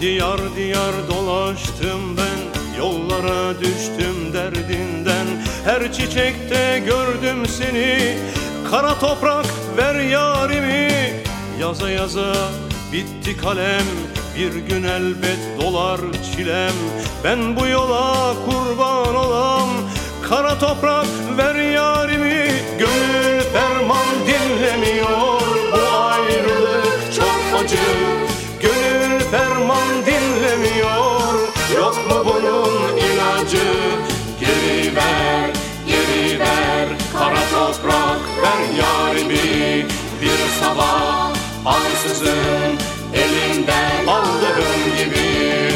Diyar diyar dolaştım ben, yollara düştüm derdinden. Her çiçekte gördüm seni, kara toprak ver yarimi. Yaza yaza bitti kalem, bir gün elbet dolar çilem. Ben bu yola kurban olam, kara toprak ver yarimi. Gönül ferman dinlemiyor, bu ayrılık çok acı. Gönül ferman dinlemiyor, yok mu bunun ilacı? Geri ver, geri ver, kara toprak ver yarimi. Bir sabah ansızın elimden aldığım gibi.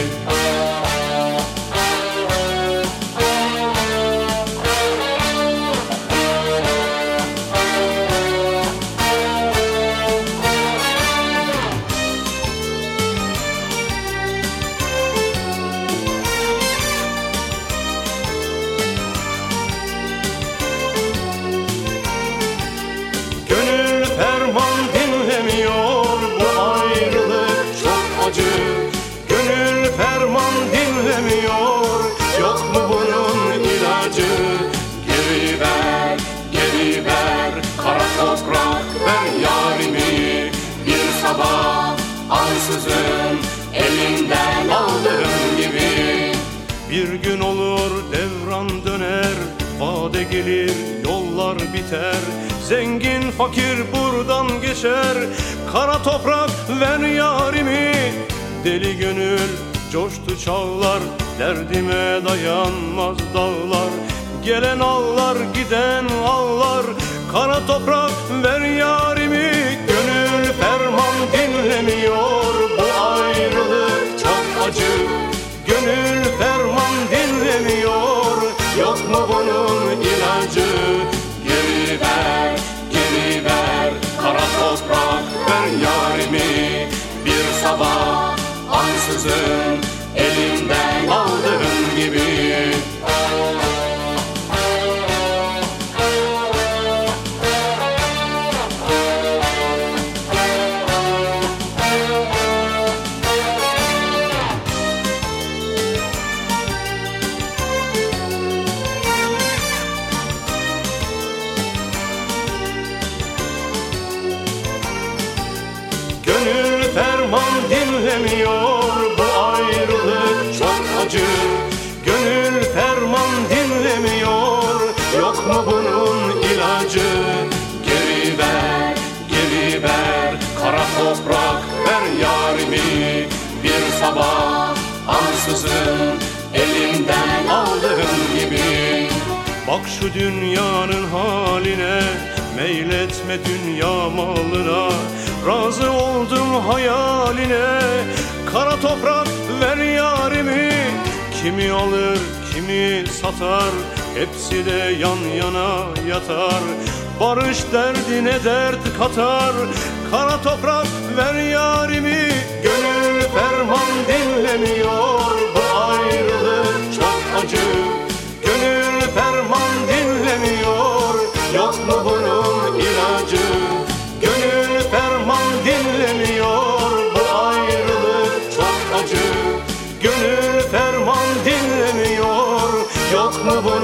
Gönül ferman dinlemiyor, bu ayrılık çok acı. Gönül ferman dinlemiyor, yok mu bunun ilacı? Geri ver, geri ver, kara toprak ver yarimi. Bir sabah ansızın elimden aldığım gibi. Bir gün olur devran döner, vade gelir yollar biter. Zengin fakir buradan geçer, kara toprak ver yarimi. Deli gönül coştu çağlar, derdime dayanmaz dağlar. Gelen ağlar giden ağlar, kara toprak ver yarimi. Gönül ferman dinlemiyor, bu ayrılık çok acı. Gönül ferman dinlemiyor, yok mu bunun ilacı? Geri ver, geri ver, kara toprak ver yarimi. Bir sabah ansızın elimden aldığım gibi. Gönül ferman dinlemiyor, bu ayrılık çok acı. Gönül ferman dinlemiyor, yok mu bunun ilacı? Geri ver, geri ver, kara toprak ver yarimi. Bir sabah ansızın elimden aldığım gibi. Bak şu dünyanın haline, meyletme dünya malına. Razı oldum hayaline, kara toprak ver yarimi. Kimi alır kimi satar, hepsi de yan yana yatar. Barış derdine dert katar, kara toprak ver yarimi. Gönül ferman dinlemiyor, bu ayrılık çok acı. Gönül ferman dinlemiyor, yok mu bunun ilacı? Gönül ferman dinlemiyor, bu ayrılık çok acı. Gönül ferman dinlemiyor, yok mu bu